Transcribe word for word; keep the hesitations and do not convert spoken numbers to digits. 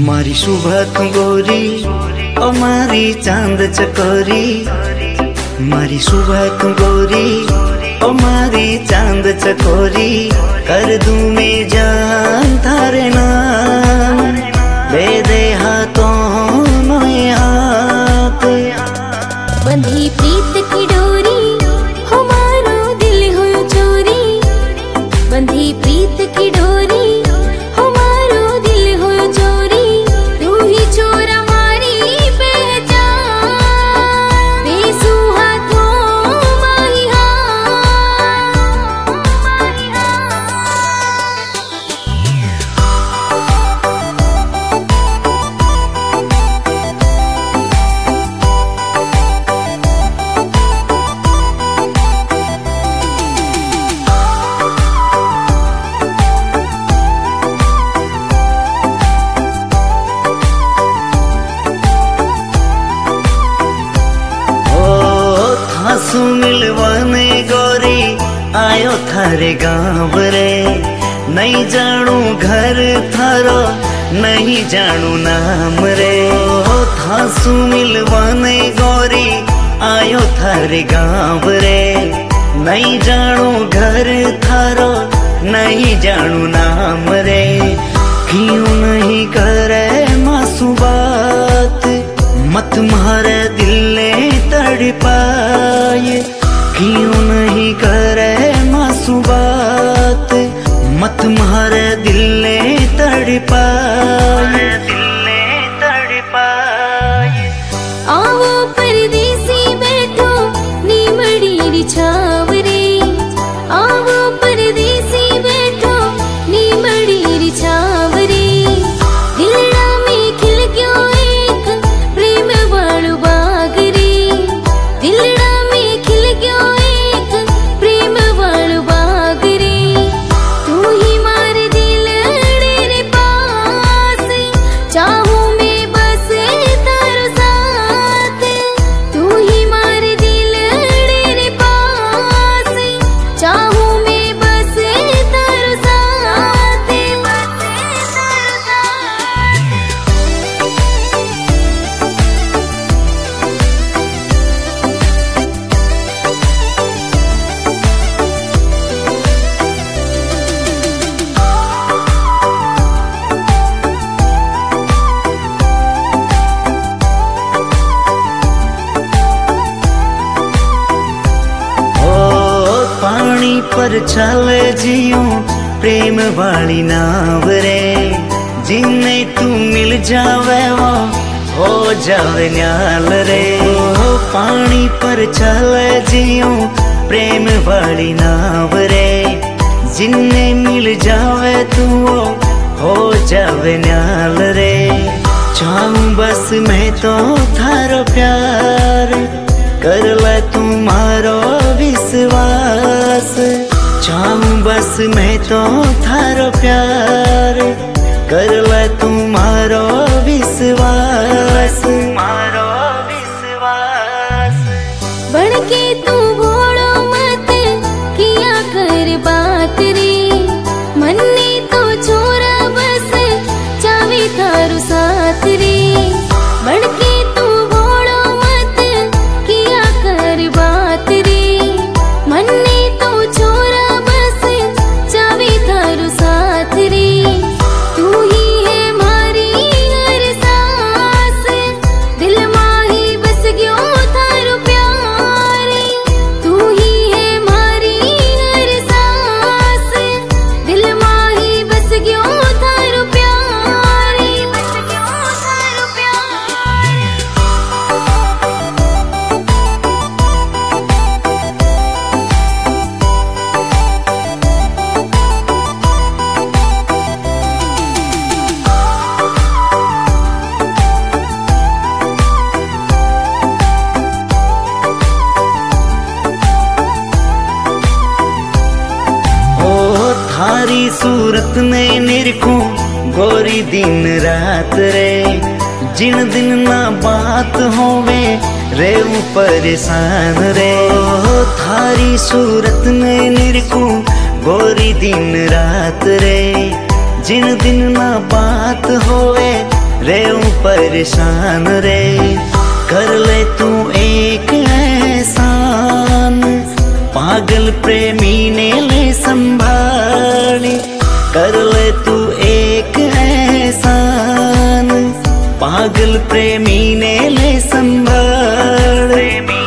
मारी सुबह तू गोरी ओ मारी चांद चकोरी, मारी सुबह तू गोरी ओ मारी चांद चकोरी, कर दूं मैं जान थारे नाम, दे दे हाथों में हाथ। बंधी प्रीत की डोरी हमारो दिल हो चोरी, बंधी प्रीत की डोरी हमारो दिल हो चोरी, तू ही चोर हमारी पहचान, बेसू हाथों माही आंसू मिलवाने गोरी आयो थारे गाँव रे, नहीं जानू घर थारो नहीं जानू नाम रे। थासू मिलवाने गोरी आयो थारे गाँव रे, नहीं जानू घर थारो नहीं जानू नाम रे। क्यों नहीं करे मासूम बात, मत मारे दिल ने तड़पाए, क्यों नहीं करे मासूम बात, मत मारे दिल ने तड़पाए, दिल ने तड़पाए। आवो परदेसी बैठो नीमड़ी री छाव रे, आवो परदेसी बैठो नीमड़ी री छाव रे, दिलड़ा में खिल गयो एक प्रेम वाळो बाग रे, दिलड़ा में खिल गयो एक प्रेम वाळो बाग रे, तू ही मार दिल रे पास, चाहूं मैं बस तारो साथ, तू ही मार दिल रे पास, चाहूं मैं बस तारो साथ, बस तारो साथ। पानी पर चले जियो प्रेम वाली नाव रे, जिन्हें तू मिल जावे वो हो जावे न्याल रे। ओ पानी पर चले जियो प्रेम वाली नाव रे, जिन्हें मिल जावे तू वो हो जावे न्याल रे। चाहूं बस मैं तो थारो प्यार, कर ले तुम्हारो विश्वास, चाहूं बस मैं तो थारो प्यार, कर ले तुम्हारो विश्वास, तुम्हारो विश्वास। बन के तू भोड़ो मत किया कर बात रे, मन्ने तो छोरा बस चावे थारो साथ रे, बन के तू भोड़ो मत किया कर बात रे, मन्ने तो छोरा बस चावे थारो साथ रे, तू ही है मारी हर सांस, दिल माही बस गयो थारो प्यार, तू ही है मारी हर सांस, दिल माही बस गयो थारो प्यार, बस गयो थारो प्यार। थारी सूरत ने निरखूं गोरी दिन रात रे, जिन दिन ना बात होवे रेऊ परेशान रे। ओ थारी सूरत ने निरखूं गोरी दिन रात रे, जिन दिन ना बात होवे रेऊ परेशान रे, कर ले तू एक एहसान, पागल प्रेमी ने ले संभाले, कर ले तू एक एहसान, पागल प्रेमी ने ले संभाले।